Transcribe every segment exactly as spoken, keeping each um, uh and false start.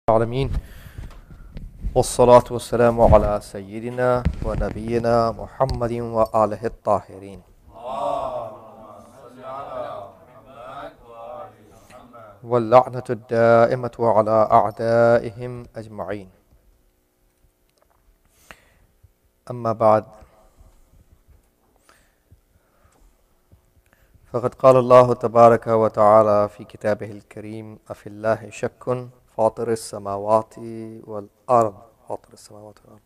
العالمين والصلاة والسلام على سيدنا ونبينا محمد وآله الطاهرين واللعنة الدائمة على أعدائهم أجمعين. أما بعد، فقد قال الله تبارك وتعالى في كتابه الكريم: أفي الله شك فاطر السماوات والأرض فاطر السماوات والأرض.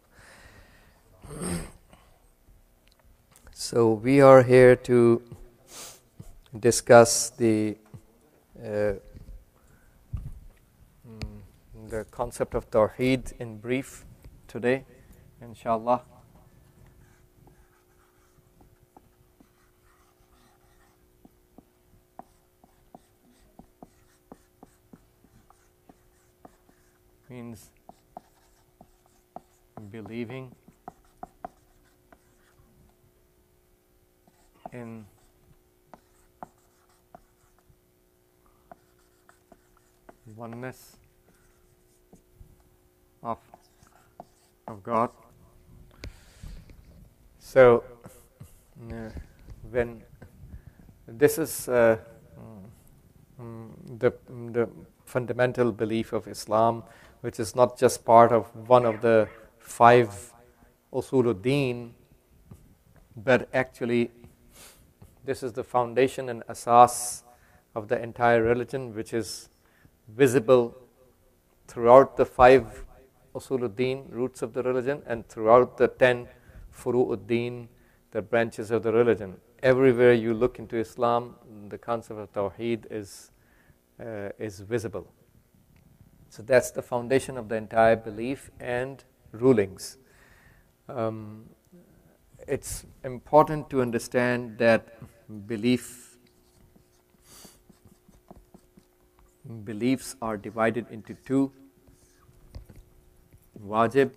So we are here to discuss the uh, the concept of Tawheed in brief today, inshallah. Means believing in oneness of of God. So uh, when this is uh, mm, the the fundamental belief of Islam, which is not just part of one of the five usuluddin, but actually this is the foundation and asas of the entire religion, which is visible throughout the five usuluddin, roots of the religion, and throughout the ten furu'uddin, the branches of the religion. Everywhere you look into Islam, the concept of Tawheed is uh, is visible. So that's the foundation of the entire belief and rulings. Um, it's important to understand that belief beliefs are divided into two: wajib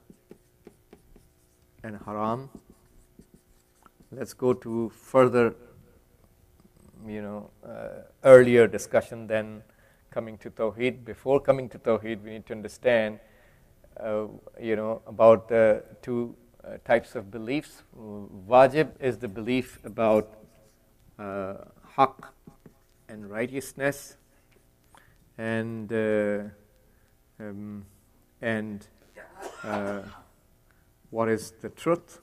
and haram. Let's go to further, you know, uh, earlier discussion than coming to Tawheed. Before coming to Tawheed, we need to understand, uh, you know, about the two uh, types of beliefs. Wajib is the belief about uh, haqq and righteousness, and uh, um, and uh, what is the truth.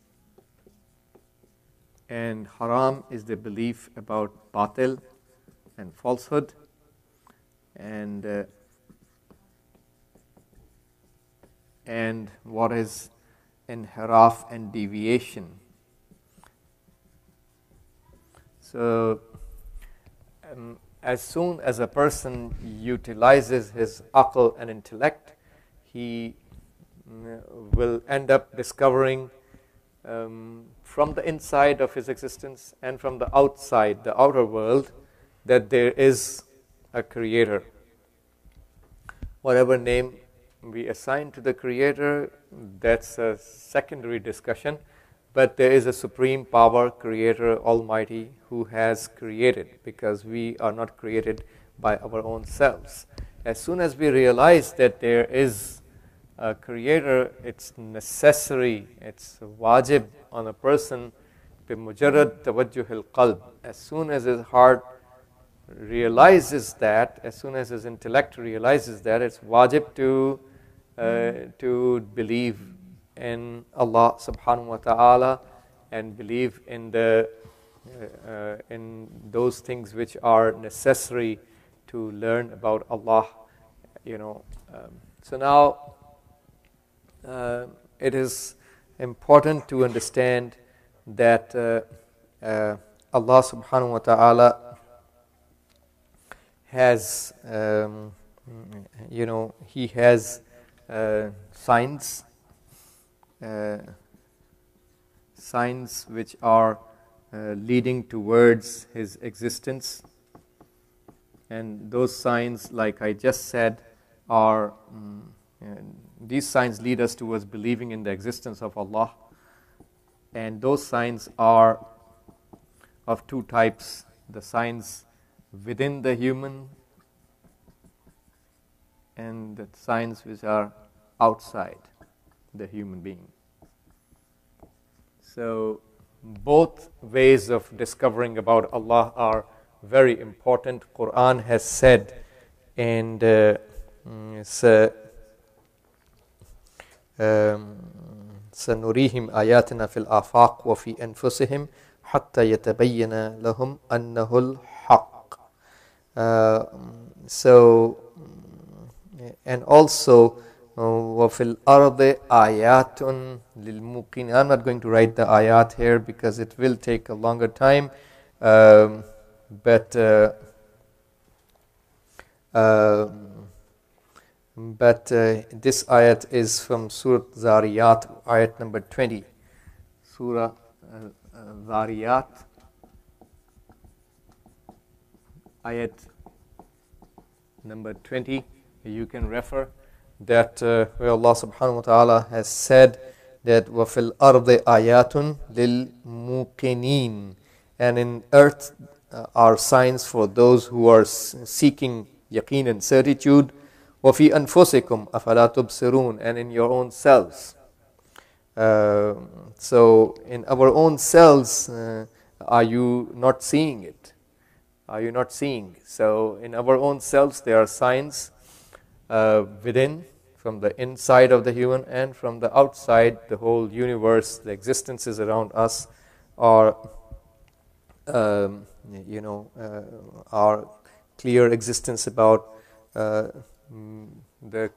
And haram is the belief about batil and falsehood, and uh, and what is inhiraf and deviation. So um, as soon as a person utilizes his aql and intellect, he uh, will end up discovering um, from the inside of his existence and from the outside, the outer world, that there is a creator. Whatever name we assign to the creator, that's a secondary discussion, but there is a supreme power, creator, almighty, who has created, because we are not created by our own selves. As soon as we realize that there is a creator, it's necessary, it's wajib on a person, bimujarrad tawajjuhil qalb. As soon as his heart realizes that, as soon as his intellect realizes that, it's wajib to uh, to believe in Allah subhanahu wa ta'ala and believe in the uh, uh, in those things which are necessary to learn about Allah, you know. Um, so now uh, it is important to understand that uh, uh, Allah subhanahu wa ta'ala has, um, you know, He has uh, signs, uh, signs which are uh, leading towards His existence. And those signs, like I just said, are, um, these signs lead us towards believing in the existence of Allah. And those signs are of two types: the signs within the human and the signs which are outside the human being. So both ways of discovering about Allah are very important. Quran has said, and uh, it's uh, um, سنريهم آياتنا في الآفاق وفي أنفسهم حتى يتبين لهم أنه الحق. Uh, so, and also, وفي الأرض آيات للموقنين. I'm not going to write the ayat here because it will take a longer time, um, but uh, uh, but uh, this ayat is from Surah Zariyat, ayat number twenty. Surah uh, uh, Zariyat, ayat number twenty. You can refer that uh, where Allah subhanahu wa ta'ala has said that وَفِي الْأَرْضِ آيَاتٌ لِلْمُوقِنِينَ, and in earth uh, are signs for those who are seeking yaqeen and certitude. وَفِي أَنفُسِكُمْ أَفَلَا تُبْصِرُونَ, and in your own selves. Uh, so in our own selves, uh, are you not seeing it? Are you not seeing? So in our own selves there are signs uh, within, from the inside of the human and from the outside, the whole universe, the existences around us are, um, you know, uh, our clear existence about uh, the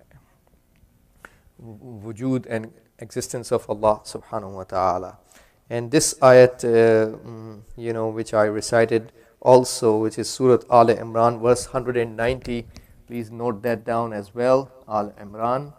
wujud and existence of Allah subhanahu wa ta'ala. And this ayat, uh, you know, which I recited also, which is Surah Al Imran, verse one hundred ninety. Please note that down as well. Al Imran,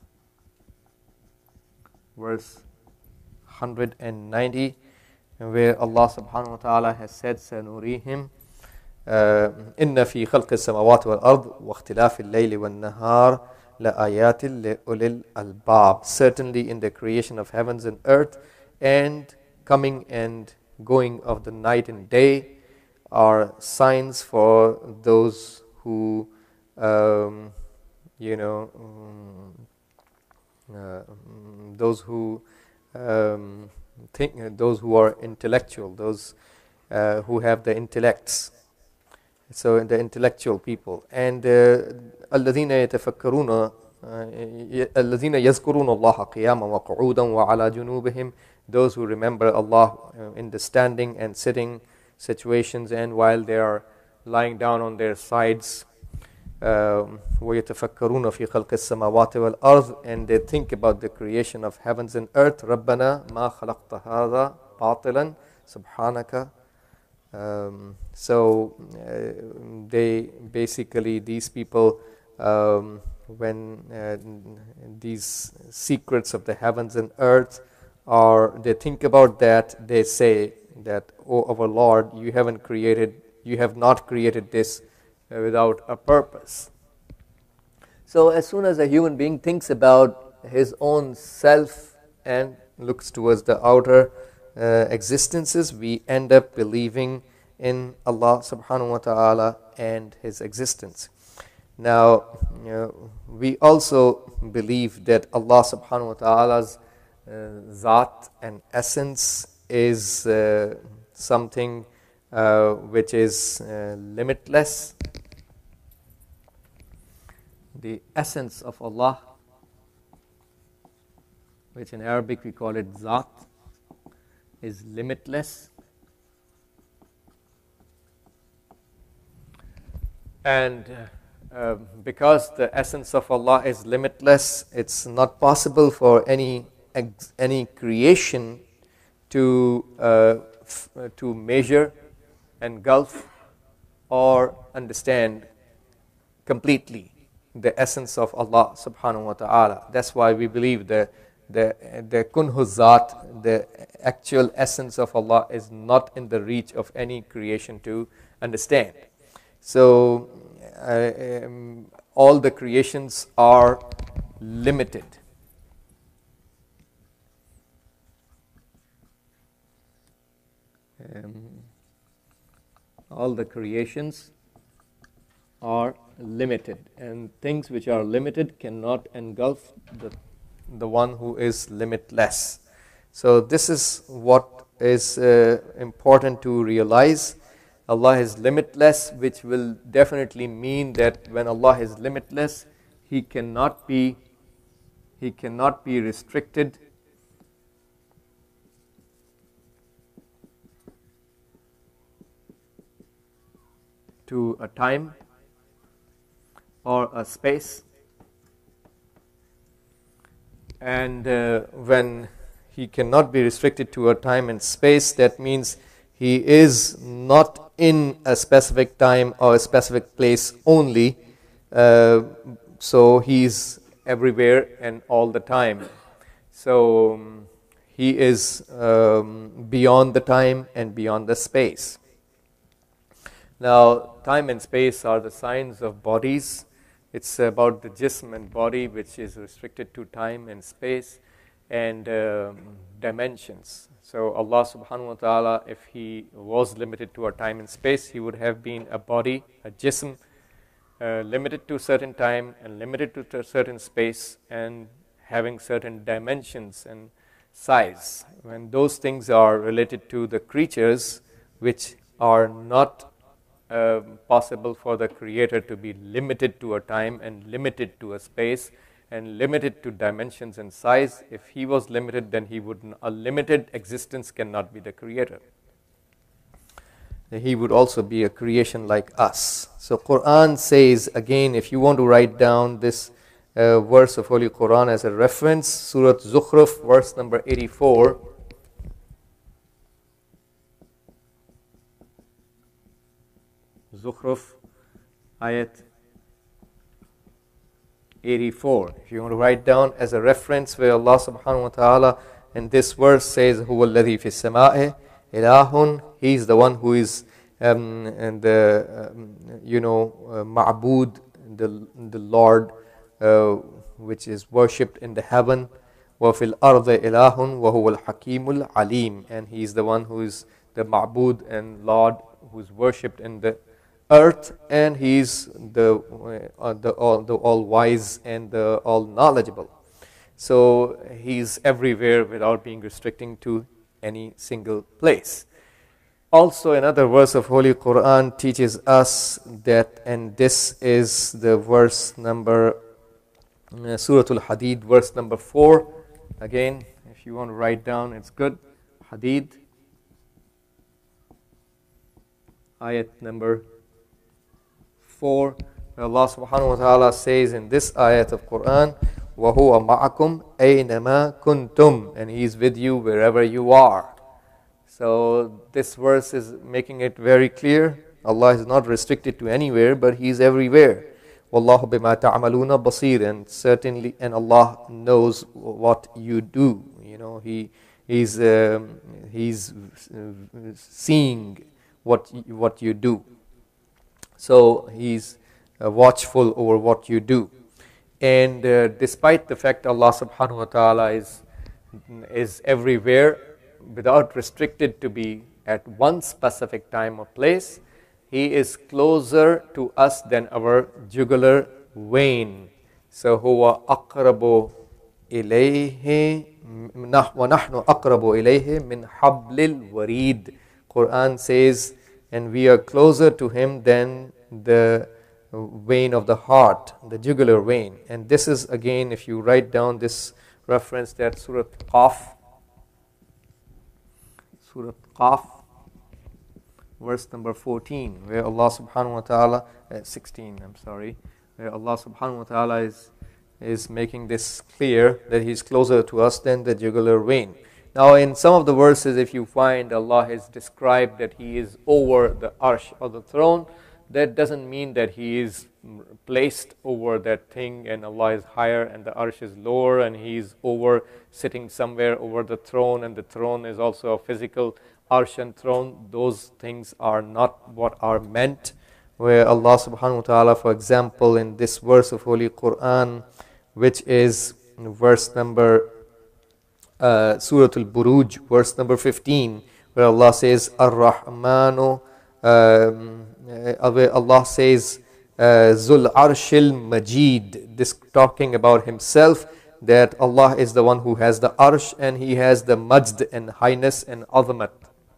verse one hundred ninety, where Allah subhanahu wa ta'ala has said, سَنُرِيهِمْ إِنَّ فِي خَلْقِ السَّمَاوَاتِ وَالْأَرْضِ وَاخْتِلَافِ اللَّيْلِ وَالنَّهَارِ لَآيَاتٍ لِأُولِي الْأَلْبَابِ. Certainly in the creation of heavens and earth and coming and going of the night and day are signs for those who, um, you know, um, uh, those who um, think, uh, those who are intellectual, those uh, who have the intellects. So the intellectual people. And الذين يتفكرون الذين يذكرون الله قياما وقعودا وعلى جنوبهم, those who remember Allah in the standing and sitting situations and while they are lying down on their sides. um, ويتفكرون في خلق السماوات والأرض, and they think about the creation of heavens and earth. ربنا ما خلقت هذا باطلا سبحانك. Um, so uh, they basically, these people, um, when uh, these secrets of the heavens and earth are, they think about that, they say that, oh our Lord, you haven't created, you have not created this uh, without a purpose. So as soon as a human being thinks about his own self and looks towards the outer Uh, existences, we end up believing in Allah subhanahu wa ta'ala and His existence. Now, you know, we also believe that Allah subhanahu wa ta'ala's uh, Zat and essence is uh, something uh, which is uh, limitless. The essence of Allah, which in Arabic we call it Zat, is limitless, and uh, uh, because the essence of Allah is limitless, it's not possible for any ex- any creation to uh, f- to measure, engulf, or understand completely the essence of Allah subhanahu wa ta'ala. That's why we believe that the the kunhu zat, the actual essence of Allah, is not in the reach of any creation to understand. So uh, um, all the creations are limited. Um, all the creations are limited, and things which are limited cannot engulf the, the one who is limitless. So this is what is uh, important to realize. Allah is limitless, which will definitely mean that when Allah is limitless, He cannot be, He cannot be restricted to a time or a space. And uh, when He cannot be restricted to a time and space, that means He is not in a specific time or a specific place only. Uh, so He's everywhere and all the time. So um, He is um, beyond the time and beyond the space. Now, time and space are the signs of bodies. It's about the jism and body, which is restricted to time and space and um, dimensions. So Allah subhanahu wa ta'ala, if He was limited to a time and space, He would have been a body, a jism, uh, limited to a certain time and limited to a certain space and having certain dimensions and size. When those things are related to the creatures, which are not uh, possible for the Creator to be limited to a time and limited to a space and limited to dimensions and size. If He was limited, then He would, a limited existence cannot be the Creator. He would also be a creation like us. So Quran says, again, if you want to write down this uh, verse of Holy Quran as a reference, Surah Zukhruf, verse number eighty-four. Zukhruf, ayat eighty-four. If you want to write down as a reference where Allah subhanahu wa ta'ala in this verse says, Huwa alladhi fi samai ilahun, He is the one who is um, and the um, you know uh, ma'bud, the the Lord uh, which is worshipped in the heaven. Wa fil ardi ilahun wa huwa al-hakimul alim, and He is the one who is the ma'bud and Lord who is worshipped in the earth, and He's the uh, the all the all wise and the all knowledgeable. So He's everywhere without being restricting to any single place. Also, another verse of Holy Quran teaches us that, and this is the verse number uh, Surah Al-Hadid, verse number four. Again, if you want to write down, it's good. Hadid, ayat number four. Allah subhanahu wa ta'ala says in this ayat of Quran, وَهُوَ مَعَكُمْ أَيْنَمَا كُنْتُمْ, and He is with you wherever you are. So this verse is making it very clear. Allah is not restricted to anywhere, but He is everywhere. وَاللَّهُ بِمَا تَعْمَلُونَ بَصِيرٌ, and certainly, and Allah knows what you do. You know, He He's um, He's uh, seeing what what you do. So He's uh, watchful over what you do. And uh, despite the fact Allah subhanahu wa ta'ala is, is everywhere without restricted to be at one specific time or place, He is closer to us than our jugular vein. So huwa aqrabu ilayhi wa nahnu aqrabu ilayhi min hablil warid. Quran says, and we are closer to Him than the vein of the heart, the jugular vein. And this is, again, if you write down this reference, that Surah Qaf, Surah Qaf, verse number fourteen, where Allah subhanahu wa ta'ala, uh, sixteen, I'm sorry, where Allah subhanahu wa ta'ala is, is making this clear that He's closer to us than the jugular vein. Now, in some of the verses, if you find Allah has described that He is over the arsh or the throne, that doesn't mean that He is placed over that thing and Allah is higher and the arsh is lower and He is over, sitting somewhere over the throne, and the throne is also a physical arsh and throne. Those things are not what are meant. Where Allah subhanahu wa ta'ala, for example, in this verse of Holy Quran, which is verse number uh, Surah Al-Buruj, verse number fifteen, where Allah says, Ar-Rahmanu, um, Allah says uh, Zul Arshil Majid, this talking about himself, that Allah is the one who has the Arsh and He has the Majd and highness and Azamat.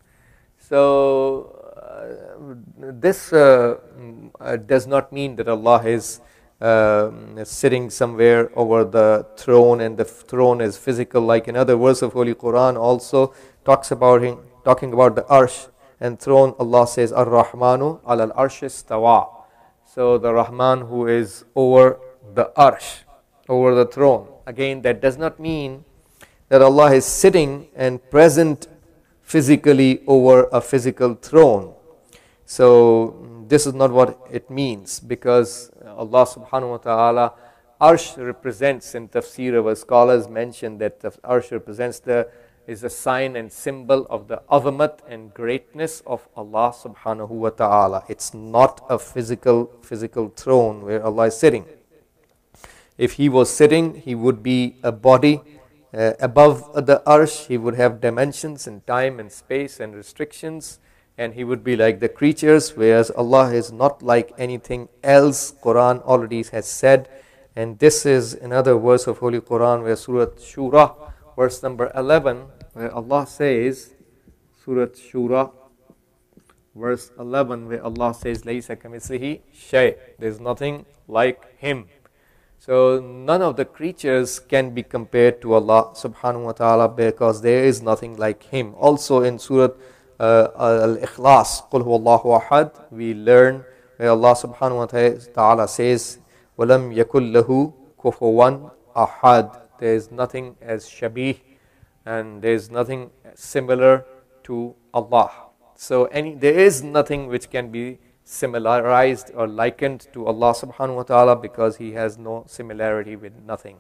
So uh, this uh, uh, does not mean that Allah is uh, sitting somewhere over the throne and the throne is physical. Like another verse of Holy Quran also talks about him, talking about the Arsh and throne. Allah says, Ar-Rahmanu ala al-Arsh istawa. So the Rahman who is over the Arsh, over the throne. Again, that does not mean that Allah is sitting and present physically over a physical throne. So this is not what it means, because Allah subhanahu wa ta'ala, Arsh represents, in tafsir our scholars mention that the Arsh represents the, is a sign and symbol of the azamat and greatness of Allah subhanahu wa ta'ala. It's not a physical, physical throne where Allah is sitting. If He was sitting, He would be a body uh, above the Arsh. He would have dimensions and time and space and restrictions, and He would be like the creatures, whereas Allah is not like anything else. Quran already has said, and this is another verse of Holy Quran where Surah Shura, verse number eleven, where Allah says, Surah Shura, verse eleven, where Allah says, Laysa kamithlihi shay, there's nothing like Him. So none of the creatures can be compared to Allah subhanahu wa ta'ala, because there is nothing like Him. Also in Surah uh, Al-Ikhlas, Qul huwallahu ahad, we learn where Allah subhanahu wa ta'ala says, وَلَمْ يَكُلْ لَهُ كُفُوًا أَحَدٍ. There is nothing as shabih, and there is nothing similar to Allah. So any there is nothing which can be similarized or likened to Allah subhanahu wa ta'ala, because He has no similarity with nothing.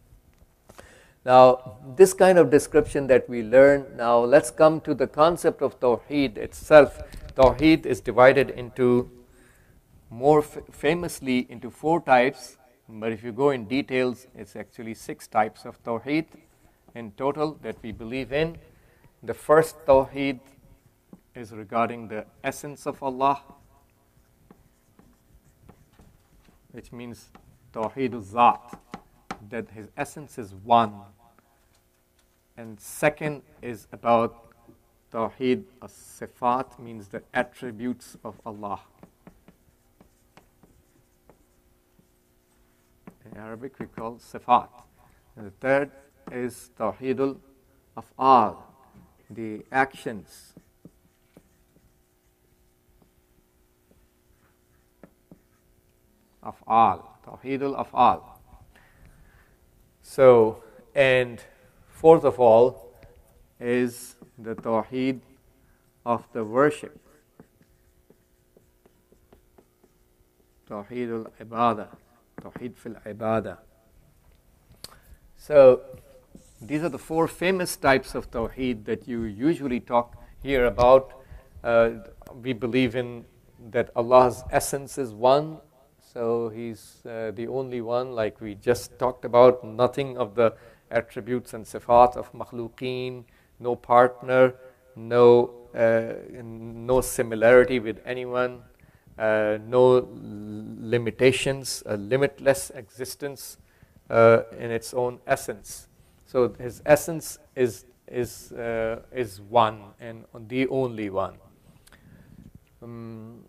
Now this kind of description that we learn, now let's come to the concept of Tawheed itself. Tawheed is divided into more f- famously into four types, but if you go in details, it's actually six types of Tawheed in total that we believe in. The first Tawheed is regarding the essence of Allah, which means Tawheedul Zat, that His essence is one. And second is about Tawheed as-Sifat, means the attributes of Allah. In Arabic we call Sifat. And the third is Tawheedul Af'al, the actions. Af'al, Tawheedul Af'al. So, and fourth of all is the Tawheed of the worship. Tawheedul Ibadah, Tawheed fil Ibadah. So, these are the four famous types of Tawheed that you usually talk here about. Uh, we believe in that Allah's essence is one. So He's uh, the only one, like we just talked about, nothing of the attributes and sifat of makhluqeen, no partner, no uh, no similarity with anyone, uh, no limitations, a limitless existence uh, in its own essence. So His essence is is uh, is one and the only one. Um,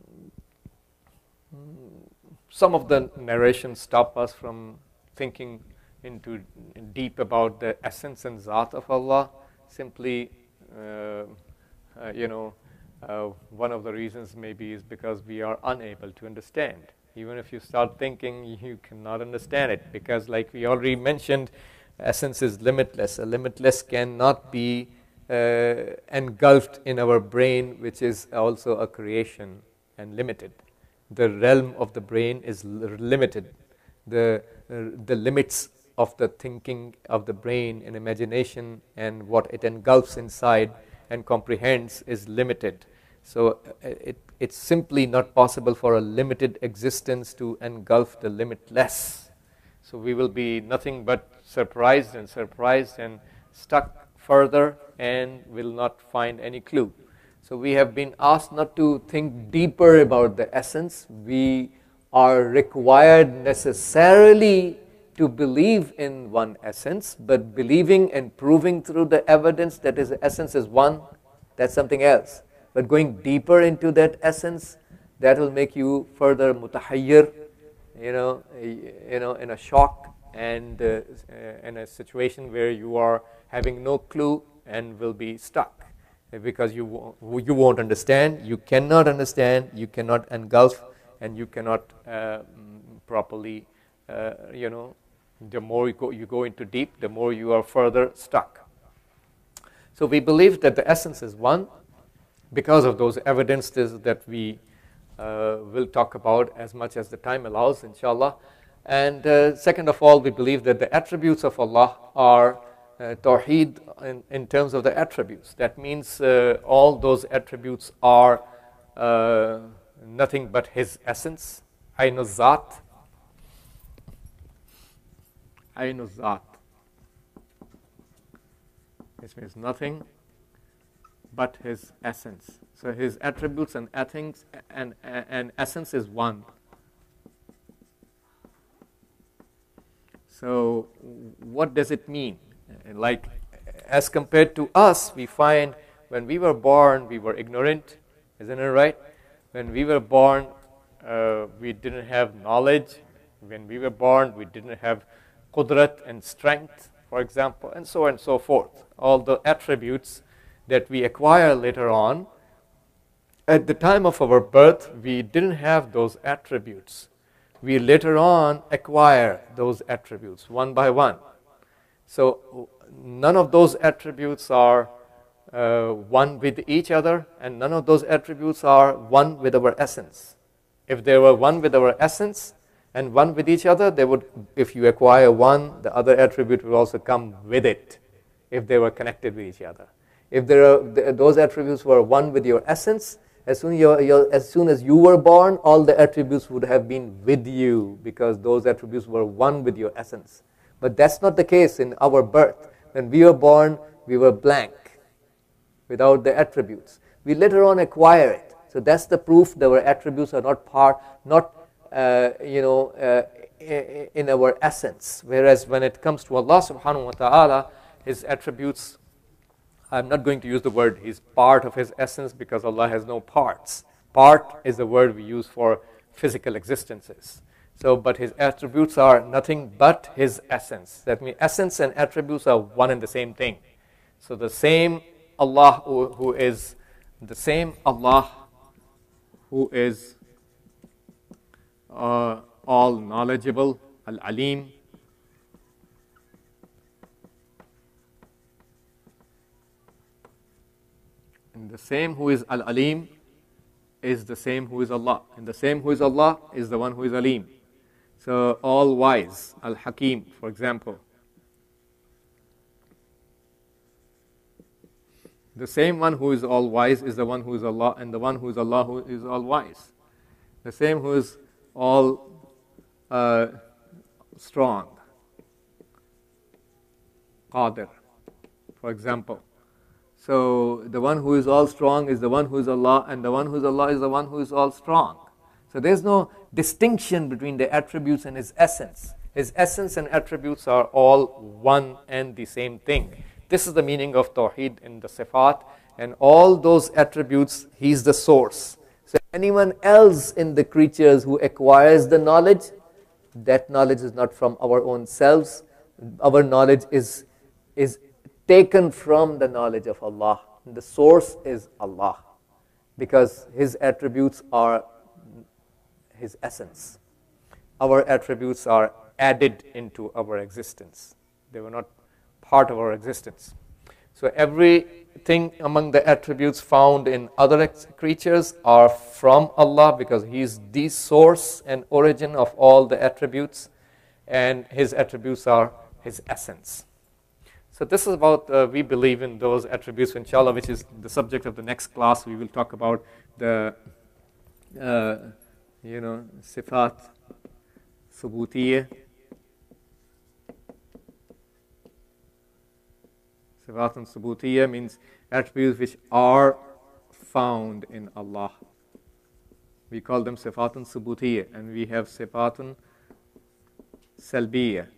Some of the narrations stop us from thinking into deep about the essence and zat of Allah. Simply, uh, uh, you know, uh, one of the reasons maybe is because we are unable to understand. Even if you start thinking, you cannot understand it, because like we already mentioned, essence is limitless. A limitless cannot be uh, engulfed in our brain, which is also a creation and limited. The realm of the brain is l- limited. The uh, the limits of the thinking of the brain and imagination and what it engulfs inside and comprehends is limited. So uh, it it's simply not possible for a limited existence to engulf the limitless. So we will be nothing but surprised and surprised and stuck further and will not find any clue. So we have been asked not to think deeper about the essence. We are required necessarily to believe in one essence, but believing and proving through the evidence that his essence is one, that's something else. But going deeper into that essence, that will make you further mutahayyir, you know, you know, in a shock and uh, in a situation where you are having no clue and will be stuck because you won't, you won't understand, you cannot understand, you cannot engulf, and you cannot uh, properly, uh, you know, the more you go, you go into deep, the more you are further stuck. So we believe that the essence is one because of those evidences that we uh, will talk about as much as the time allows, inshallah. And uh, second of all, we believe that the attributes of Allah are uh, Tawheed in, in terms of the attributes. That means uh, all those attributes are uh, nothing but His essence, Ainu Zat. Ainu Zat. This means nothing but His essence. So His attributes and ethics and, and, and essence is one. So what does it mean? Like, as compared to us, we find when we were born, we were ignorant, isn't it right? When we were born, uh, we didn't have knowledge. When we were born, we didn't have qudrat and strength, for example, and so on and so forth. All the attributes that we acquire later on. At the time of our birth, we didn't have those attributes. We later on acquire those attributes one by one. So none of those attributes are uh, one with each other, and none of those attributes are one with our essence. If they were one with our essence and one with each other, they would, if you acquire one, the other attribute will also come with it, if they were connected with each other. If there are, those attributes were one with your essence, as soon, you're, you're, as soon as you were born, all the attributes would have been with you, because those attributes were one with your essence. But that's not the case in our birth. When we were born, we were blank, without the attributes. We later on acquire it. So that's the proof that our attributes are not part, not uh, you know, uh, in our essence. Whereas when it comes to Allah subhanahu wa ta'ala, His attributes, I'm not going to use the word He's part of His essence, because Allah has no parts. Part is the word we use for physical existences. So, but His attributes are nothing but His essence. That means essence and attributes are one and the same thing. So the same Allah who, who is, the same Allah who is uh, all knowledgeable, Al-Alim, and the same who is Al-Alim is the same who is Allah. And the same who is Allah is the one who is Alim. So all-wise, Al-Hakim, for example. The same one who is all-wise is the one who is Allah, and the one who is Allah who is all-wise. The same who is all uh, strong, Qadir, for example. So the one who is all strong is the one who is Allah, and the one who is Allah is the one who is all strong. So there's no distinction between the attributes and His essence. His essence and attributes are all one and the same thing. This is the meaning of Tawheed in the Sifat, and all those attributes, He's the source. So anyone else in the creatures who acquires the knowledge, that knowledge is not from our own selves. Our knowledge is, is taken from the knowledge of Allah. The source is Allah, because His attributes are His essence. Our attributes are added into our existence. They were not part of our existence. So everything among the attributes found in other creatures are from Allah, because He is the source and origin of all the attributes, and His attributes are His essence. So this is about, uh, we believe in those attributes, inshallah, which is the subject of the next class. We will talk about the, uh, you know, Sifat, Subutiyya. Sifat and Subutiyya means attributes which are found in Allah. We call them sifatun subutiyya, and we have sifatun salbiyya,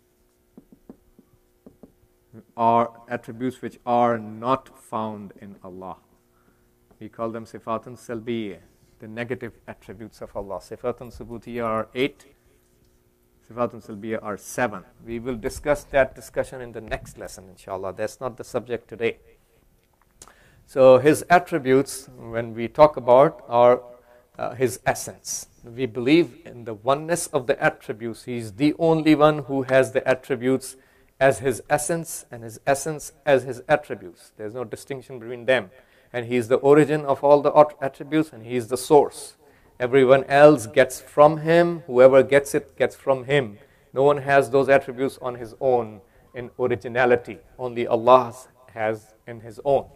are attributes which are not found in Allah. We call them sifatun salbiyya, the negative attributes of Allah. Sifatun subutiyya are eight, sifatun salbiyya are seven. We will discuss that discussion in the next lesson, inshallah. That's not the subject today. So his attributes, when we talk about, are uh, his essence. We believe in the oneness of the attributes. He's the only one who has the attributes as his essence and his essence as his attributes. There's no distinction between them. And he is the origin of all the attributes, and he is the source. Everyone else gets from him. Whoever gets it gets from him. No one has those attributes on his own in originality. Only Allah has in his own.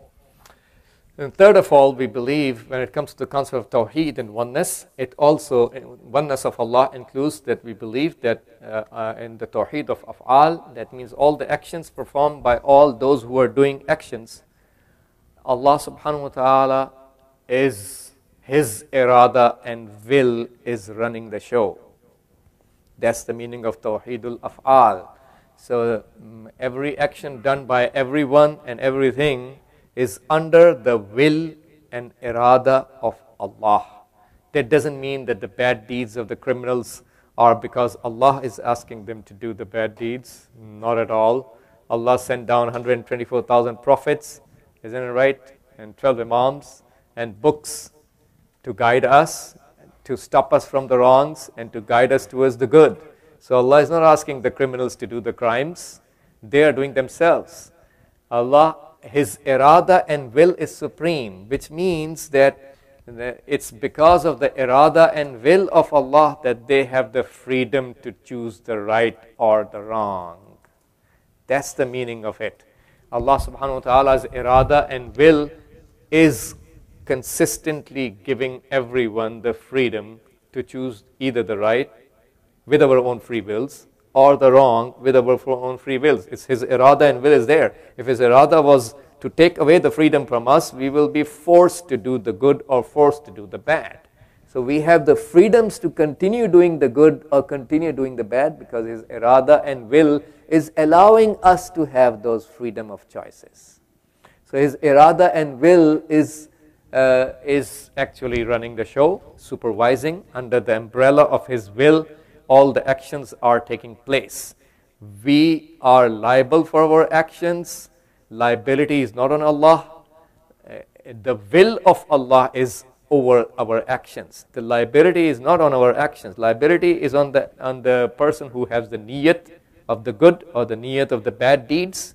And third of all, we believe when it comes to the concept of Tawheed and oneness, it also, oneness of Allah includes that we believe that uh, uh, in the Tawheed of Af'al, that means all the actions performed by all those who are doing actions, Allah subhanahu wa ta'ala is, his irada and will is running the show. That's the meaning of Tawheedul Af'al. So um, every action done by everyone and everything is under the will and irada of Allah. That doesn't mean that the bad deeds of the criminals are because Allah is asking them to do the bad deeds. Not at all. Allah sent down one hundred twenty-four thousand prophets, isn't it right? And twelve imams and books to guide us, to stop us from the wrongs and to guide us towards the good. So Allah is not asking the criminals to do the crimes. They are doing themselves. Allah, His irada and will is supreme, which means that it's because of the irada and will of Allah that they have the freedom to choose the right or the wrong. That's the meaning of it. Allah subhanahu wa ta'ala's irada and will is consistently giving everyone the freedom to choose either the right with our own free wills or the wrong with our own free wills. It's His irada and will is there. If His irada was to take away the freedom from us, we will be forced to do the good or forced to do the bad. So we have the freedoms to continue doing the good or continue doing the bad because His irada and will is allowing us to have those freedom of choices. So His irada and will is uh, is actually running the show, supervising under the umbrella of His will. All the actions are taking place. We are liable for our actions. Liability is not on Allah. Uh, the will of Allah is over our actions. The liability is not on our actions. Liability is on the on the person who has the niyat of the good or the niyat of the bad deeds,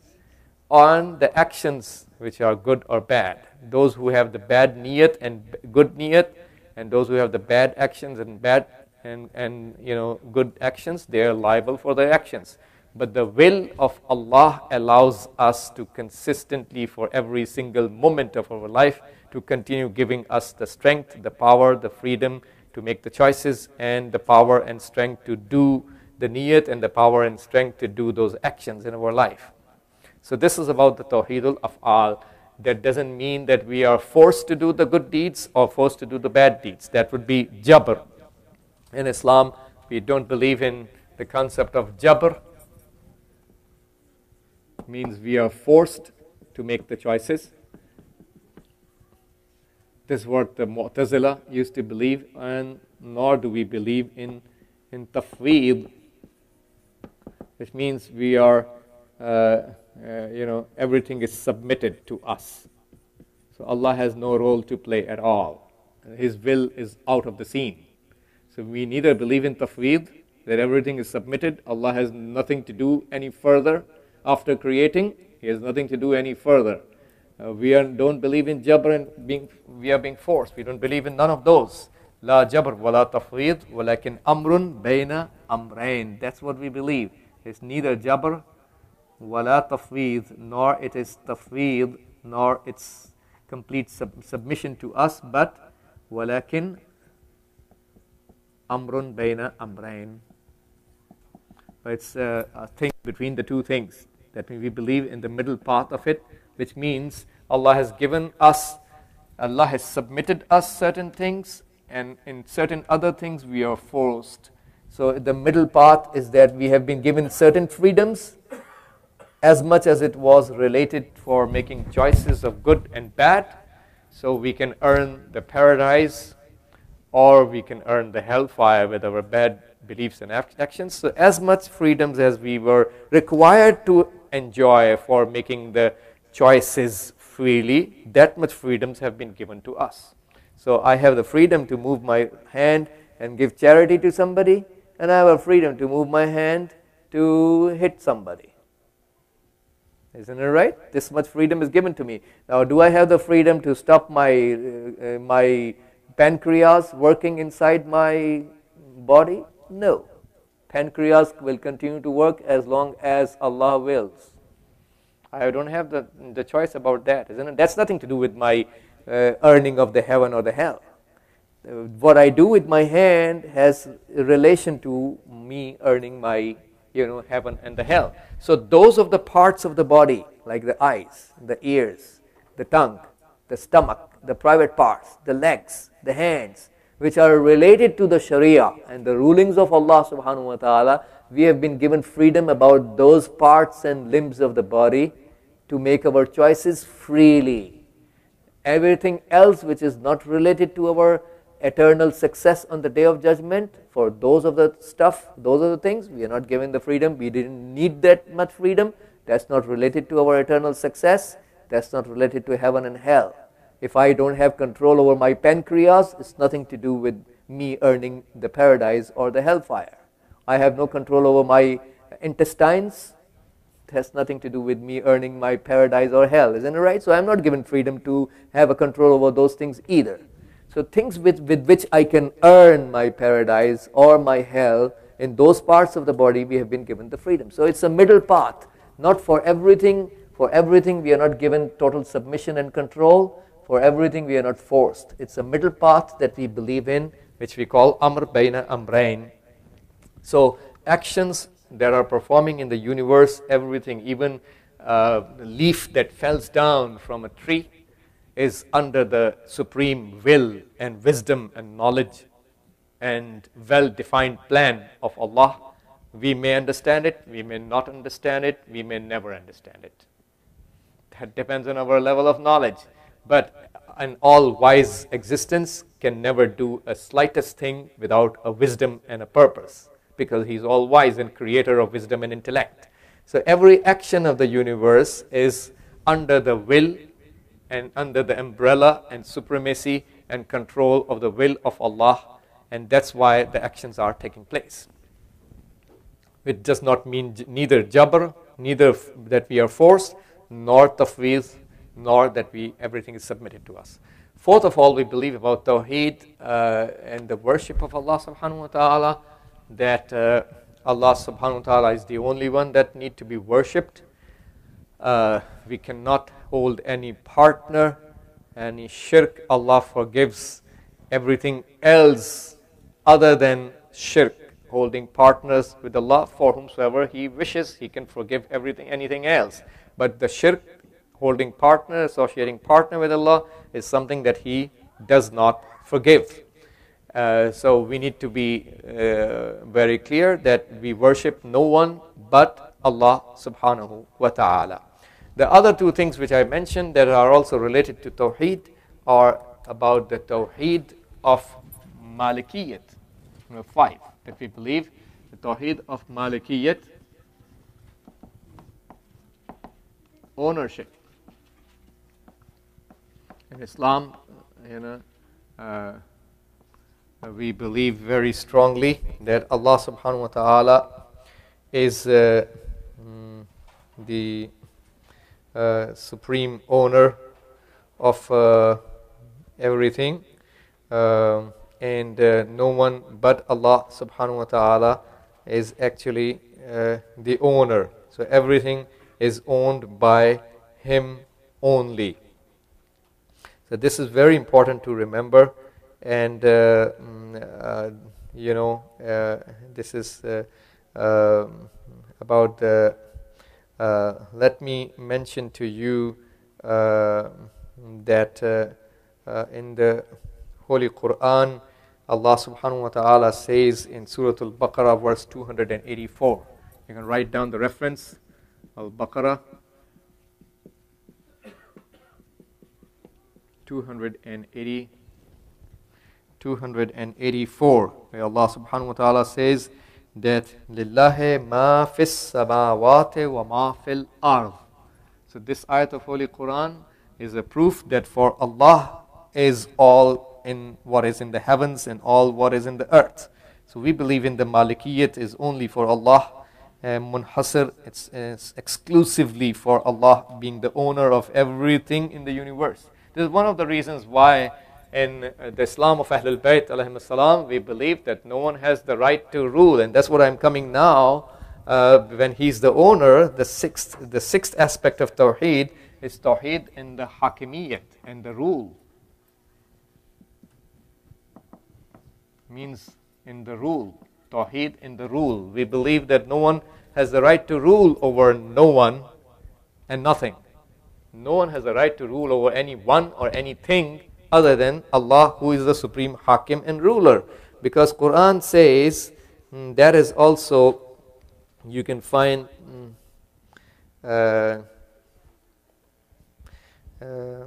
on the actions which are good or bad. Those who have the bad niyat and good niyat, and those who have the bad actions and bad and and you know good actions, they are liable for their actions. But the will of Allah allows us to consistently, for every single moment of our life, to continue giving us the strength, the power, the freedom to make the choices, and the power and strength to do the niyat, and the power and strength to do those actions in our life. So this is about the Tawheedul Af'al. That doesn't mean that we are forced to do the good deeds or forced to do the bad deeds. That would be Jabr. In Islam, we don't believe in the concept of Jabr. It means we are forced to make the choices. This is what the Mu'tazila used to believe, and nor do we believe in, in Tafweed, which means we are, uh, uh, you know, everything is submitted to us. So Allah has no role to play at all. His will is out of the scene. So we neither believe in Tafweed, that everything is submitted. Allah has nothing to do any further after creating. He has nothing to do any further. Uh, we are, don't believe in Jabr and being, we are being forced. We don't believe in none of those. La Jabr wa la Tafweed walakin amrun bayna amrain. That's what we believe. It's neither Jabr wa la Tafweed, nor it is Tafweed, nor it's complete sub- submission to us, but walakin amrun bayna amrain. It's a, a thing between the two things. That means we believe in the middle path of it, which means Allah has given us, Allah has submitted us certain things, and in certain other things we are forced. So the middle path is that we have been given certain freedoms as much as it was related for making choices of good and bad. So we can earn the paradise or we can earn the hellfire with our bad beliefs and actions. So as much freedoms as we were required to enjoy for making the choices freely, that much freedoms have been given to us. So I have the freedom to move my hand and give charity to somebody, and I have a freedom to move my hand to hit somebody. Isn't it right? This much freedom is given to me. Now, do I have the freedom to stop my uh, my pancreas working inside my body? No. Pancreas will continue to work as long as Allah wills. I don't have the, the choice about that, isn't it? That's nothing to do with my uh, earning of the heaven or the hell. Uh, what I do with my hand has a relation to me earning my, you know, heaven and the hell. So those of the parts of the body, like the eyes, the ears, the tongue, the stomach, the private parts, the legs, the hands, which are related to the Sharia and the rulings of Allah subhanahu wa ta'ala, we have been given freedom about those parts and limbs of the body to make our choices freely. Everything else which is not related to our eternal success on the Day of Judgment, for those of the stuff, those are the things, we are not given the freedom. We didn't need that much freedom. That's not related to our eternal success. That's not related to heaven and hell. If I don't have control over my pancreas, it's nothing to do with me earning the paradise or the hellfire. I have no control over my intestines. It has nothing to do with me earning my paradise or hell, isn't it right? So I'm not given freedom to have a control over those things either. So things with, with which I can earn my paradise or my hell, in those parts of the body we have been given the freedom. So it's a middle path. Not for everything. For everything we are not given total submission and control. For everything we are not forced. It's a middle path that we believe in, which we call Amr Baina Amrain. So actions that are performing in the universe, everything, even uh, the leaf that falls down from a tree is under the supreme will and wisdom and knowledge and well-defined plan of Allah. We may understand it, we may not understand it, we may never understand it. That depends on our level of knowledge. But an all-wise existence can never do a slightest thing without a wisdom and a purpose, because He's all-wise and creator of wisdom and intellect. So every action of the universe is under the will and under the umbrella and supremacy and control of the will of Allah, and that's why the actions are taking place. It does not mean neither jabr, neither that we are forced, nor tafweez, nor that we everything is submitted to us. Fourth of all, we believe about Tawheed uh, and the worship of Allah subhanahu wa ta'ala, that uh, Allah subhanahu wa ta'ala is the only one that need to be worshipped. Uh, we cannot hold any partner, any shirk. Allah forgives everything else other than shirk, holding partners with Allah. For whomsoever He wishes, He can forgive everything, anything else. But the shirk, holding partner, associating partner with Allah, is something that He does not forgive. Uh, so we need to be uh, very clear that we worship no one but Allah subhanahu wa ta'ala. The other two things which I mentioned that are also related to Tawheed are about the Tawheed of Malikiyat. Five, that we believe, the Tawheed of Malikiyat, ownership. In Islam, you know, uh, we believe very strongly that Allah subhanahu wa ta'ala is uh, mm, the uh, supreme owner of uh, everything, uh, and uh, no one but Allah subhanahu wa ta'ala is actually uh, the owner. So everything is owned by Him only. So this is very important to remember, and uh, uh, you know, uh, this is uh, uh, about the, uh, let me mention to you uh, that uh, uh, in the Holy Quran Allah subhanahu wa ta'ala says in Surah Al-Baqarah verse two hundred eighty-four. You can write down the reference, Al-Baqarah two hundred eighty, two hundred eighty-four, where Allah subhanahu wa ta'ala says that Lillahi ma fis samawati wa ma fil ard. So this ayat of Holy Quran is a proof that for Allah is all in what is in the heavens and all what is in the earth. So we believe in the Malikiyat is only for Allah, and Munhasir, it's, it's exclusively for Allah being the owner of everything in the universe. This is one of the reasons why in the Islam of Ahlul Bayt alayhim as-salam, we believe that no one has the right to rule, and that's what I'm coming now. Uh, when he's the owner, the sixth, the sixth aspect of Tawheed is Tawheed in the Hakimiyyat, and the rule. Means in the rule, Tawheed in the rule. We believe that no one has the right to rule over no one and nothing. No one has the right to rule over anyone or anything other than Allah, who is the supreme Hakim and ruler. Because Quran says mm, that is also, you can find mm, uh, uh,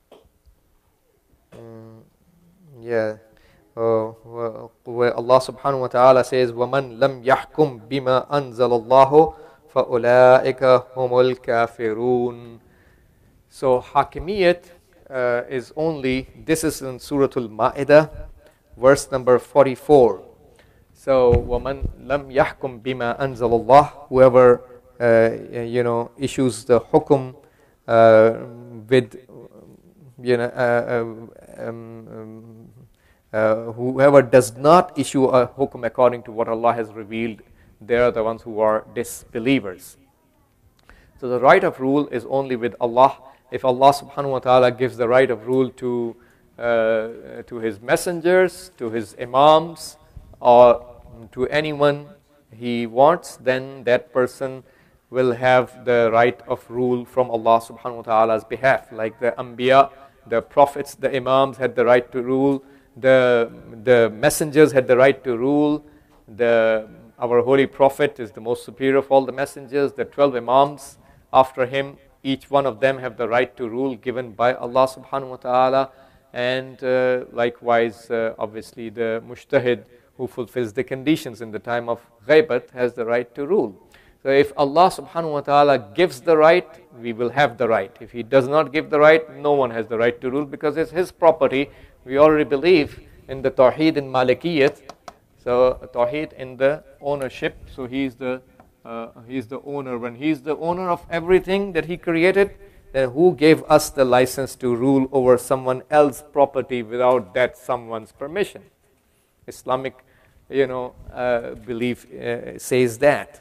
mm, yeah. Uh, where Allah subhanahu wa ta'ala says, وَمَنْ لَمْ يَحْكُمْ بِمَا أَنزَلَ اللَّهُ فَأُولَٰئِكَ هُمُ الْكَافِرُونَ. So Hakimiyyat uh, is only, this is in Surah Al-Ma'idah, verse number forty-four. So وَمَنْ لَمْ يَحْكُمْ بِمَا أَنزَلَ اللَّهُ, whoever uh, you know issues the hukum uh, with you know uh, um, um, Uh, whoever does not issue a hukum according to what Allah has revealed, they are the ones who are disbelievers. So the right of rule is only with Allah. If Allah subhanahu wa ta'ala gives the right of rule to, uh, to His messengers, to His imams, or to anyone He wants, then that person will have the right of rule from Allah subhanahu wa ta'ala's behalf. Like the Anbiya, the prophets, the imams had the right to rule. The, the messengers had the right to rule. The, our holy prophet is the most superior of all the messengers. The twelve imams after him, each one of them have the right to rule given by Allah subhanahu wa ta'ala. And uh, likewise, uh, obviously, the mujtahid who fulfills the conditions in the time of ghaibat has the right to rule. So if Allah subhanahu wa ta'ala gives the right, we will have the right. If He does not give the right, no one has the right to rule, because it's His property. We already believe in the Tawheed in Malikiyat, so Tawheed in the ownership. So He is the uh, He is the owner. When He is the owner of everything that He created, then who gave us the license to rule over someone else's property without that someone's permission? Islamic, you know, uh, belief uh, says that.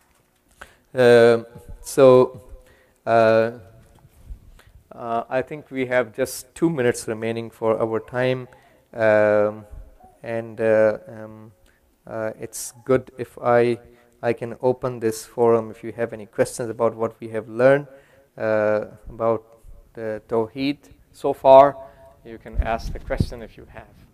Uh, so. Uh, Uh, I think we have just two minutes remaining for our time, um, and uh, um, uh, it's good if I I can open this forum. If you have any questions about what we have learned uh, about the Tawheed so far, you can ask the question if you have.